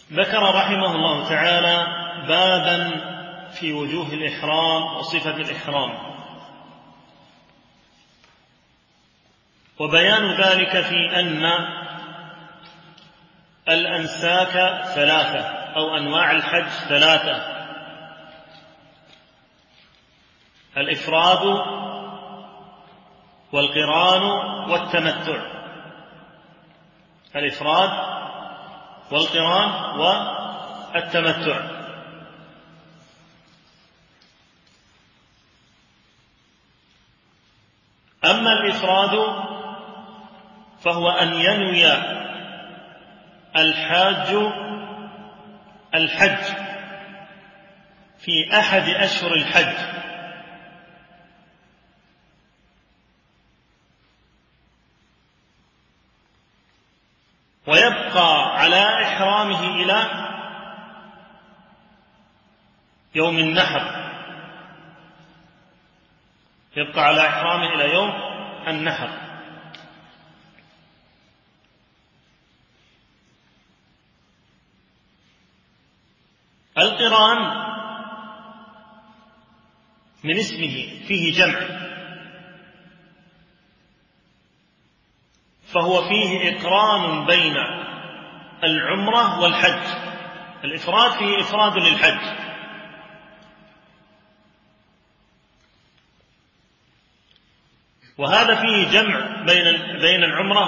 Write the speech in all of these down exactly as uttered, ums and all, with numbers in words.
ذكر رحمه الله تعالى بابا في وجوه الإحرام وصفة الإحرام، وبيان ذلك في أن الأنساك ثلاثة أو أنواع الحج ثلاثة: الإفراد والقران والتمتع. الإفراد والقران والتمتع. أما الإفراد فهو أن ينوي الحاج الحج في أحد أشهر الحج، ويبقى على إحرامه إلى يوم النحر، يبقى على إحرامه إلى يوم النحر. القران من اسمه فيه جمع، فهو فيه إقران بين العمرة والحج. الإفراد فيه إفراد للحج، وهذا فيه جمع بين بين العمرة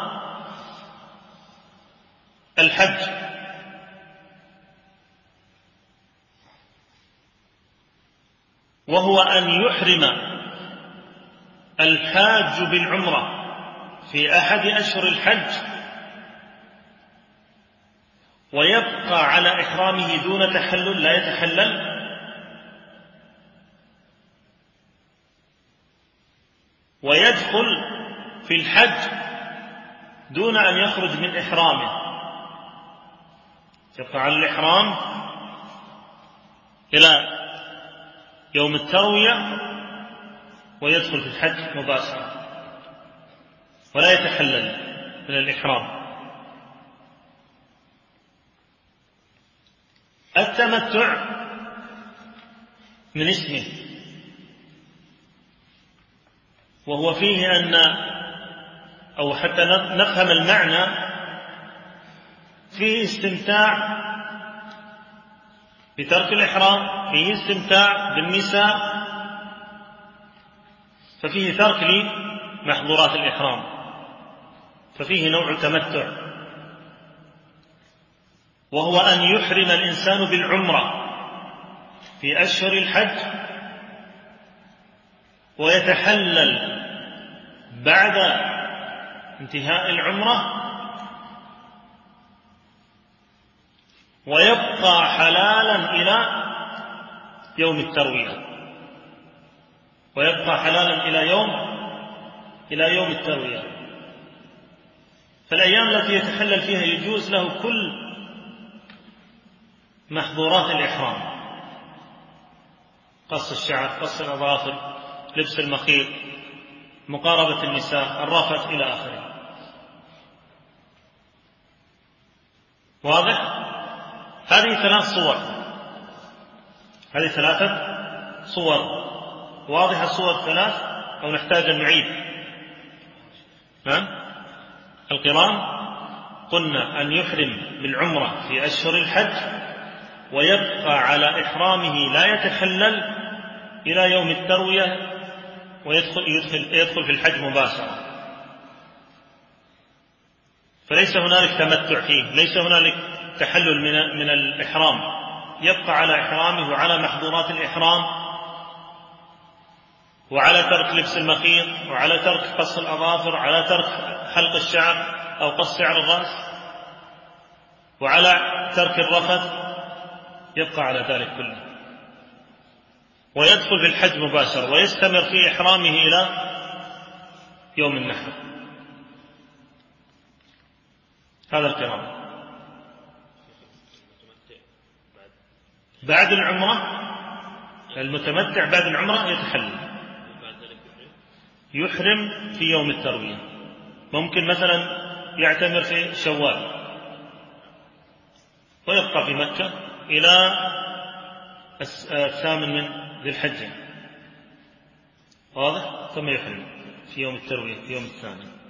والحج. وهو أن يحرم الحاج بالعمرة في أحد أشهر الحج، ويبقى على إحرامه دون تحلل، لا يتحلل، ويدخل في الحج دون أن يخرج من إحرامه، يبقى على الإحرام إلى يوم التروية ويدخل في الحج مباشرة ولا يتحلل من الإحرام. التمتع من اسمه، وهو فيه أن أو حتى نفهم المعنى، فيه استمتاع بترك الإحرام، فيه استمتاع بالنساء، ففيه ترك لمحظورات الإحرام، ففيه نوع تمتع. وهو أن يحرم الإنسان بالعمرة في أشهر الحج ويتحلل بعد انتهاء العمرة، ويبقى حلالا إلى يوم التروية، ويبقى حلالا إلى يوم إلى يوم التروية. فالأيام التي يتحلل فيها يجوز له كل محظورات الإحرام: قص الشعر، قص الأظافر، لبس المخيط، مقاربة النساء، الرفث، إلى آخره. واضح؟ هذه ثلاث صور، هذه ثلاثة صور واضحة. الصور ثلاث أو نحتاج أن نعيد؟ نعم. القران قلنا أن يحرم بالعمرة في أشهر الحج ويبقى على إحرامه لا يتحلل إلى يوم التروية ويدخل يدخل, يدخل في الحج مباشرة، فليس هنالك تمتع فيه، ليس هنالك تحلل من, من الإحرام، يبقى على إحرامه وعلى محظورات الإحرام، وعلى ترك لبس المخيط، وعلى ترك قص الأظافر، وعلى ترك حلق الشعر أو قص شعر الرأس، وعلى ترك الرفث، يبقى على ذلك كله، ويدخل في الحج مباشرة ويستمر في إحرامه إلى يوم النحر. هذا القران. بعد العمرة المتمتع بعد العمرة يتحلل، يحرم في يوم التروية. ممكن مثلا يعتمر في شوال يبقى في مكة إلى الثامن من ذي الحجة، واضح؟ ثم يحرم في يوم التروية في يوم الثامن.